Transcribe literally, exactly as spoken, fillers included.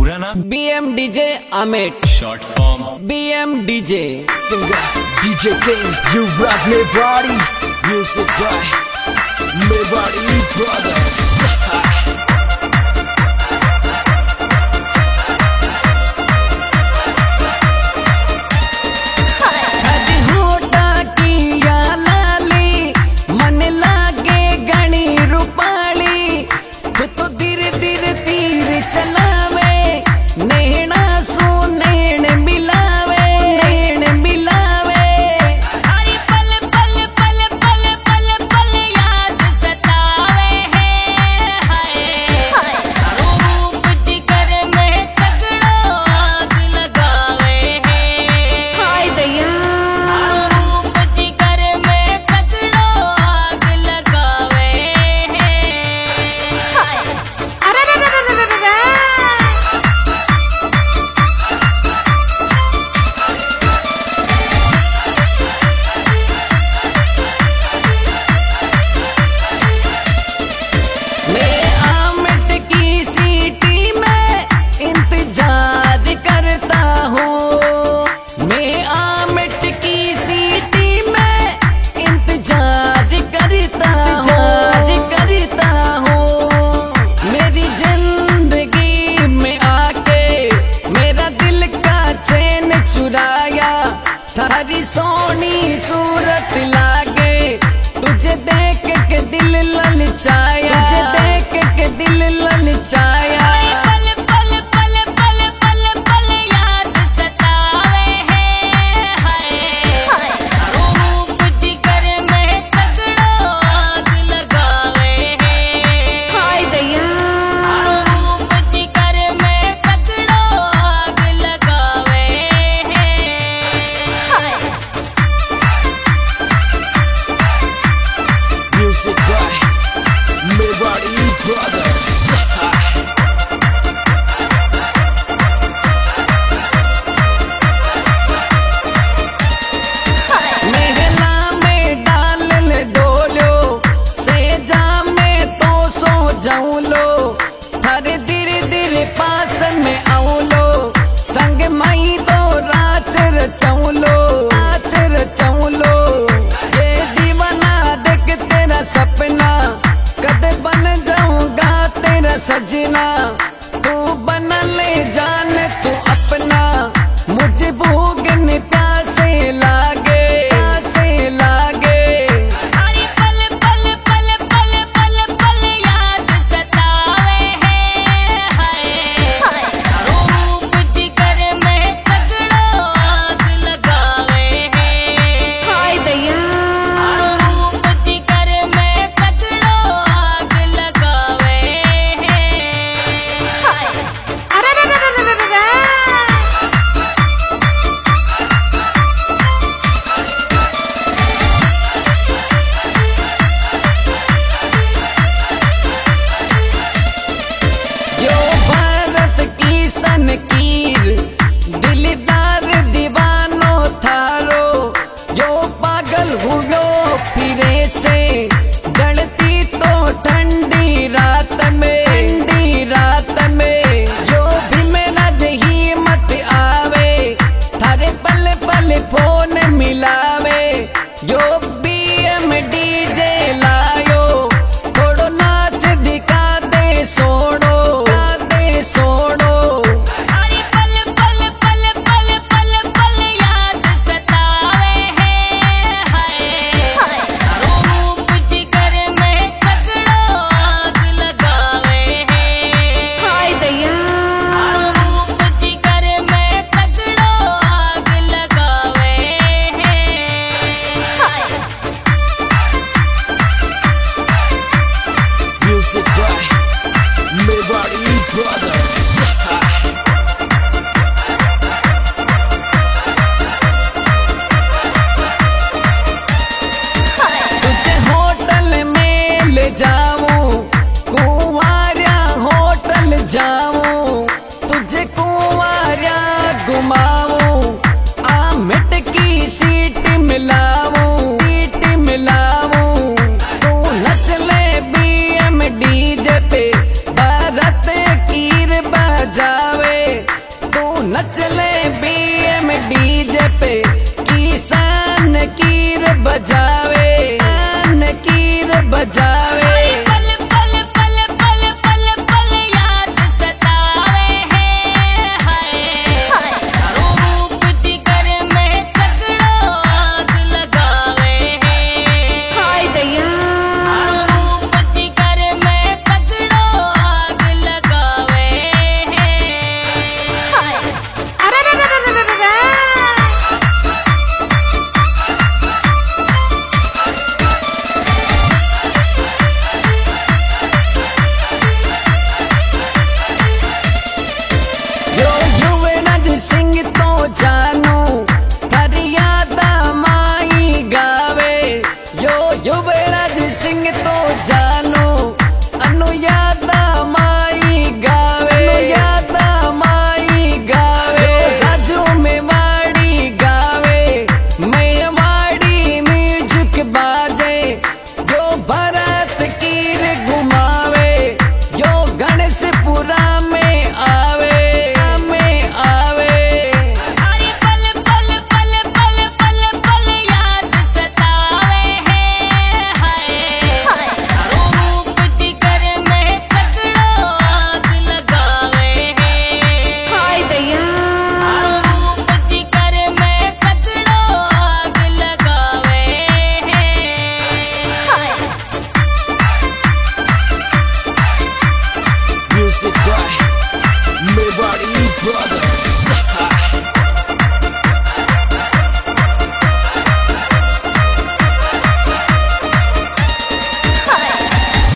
पूरा नाम B M DJ Amit, short form B M DJ Singer D J King, you rock me body. Music by Mewari Brothers. थारी सोनी सूरत लागे, तुझे देख के दिल ललचाया, तुझे देख के दिल ललचाया। थारे धीरे धीरे पास में आऊं लो, संग मई दो राच रचाऊं लो, राच रचाऊं लो। ये दीवाना देख तेरा सपना, कद बन जाऊंगा तेरा सजना। तू बना ले जान तू अपना, मुझे भूख न प्यासे लागे, प्यासे लागे। दिलदार दीवानो थारो, यो पागल हुयो फिरे छे, गलती तो ठंडी रात में, ठंडी रात में। यो भी मेरा जही मत आवे, थारे पल पल फोन मिलावे। यो बी एम डीजे लायो, थोड़ो नाच दिखा दे सोड़ो, दिखा दे सोड़ो। जाऊं तुझे कुंवारा घुमाऊं, अमित की सीट मिलाऊं, सीट मिलाऊं। तू नच ले बी एम डीजे पे, भारत कीर बजावे। नचले बीएम डीजे पे किसान कीर बजावे, किसान कीर बजावे। पल पल पल पल पल पल याद सतावे हैं, हाय रूप जिगर में तगड़ो आग लगावे हैं, हाय दैया रूप जिगर में तगड़ो आग लगावे हैं। हाय अरे रे रे रे रे रे रे। यो युवराज सिंह तो जान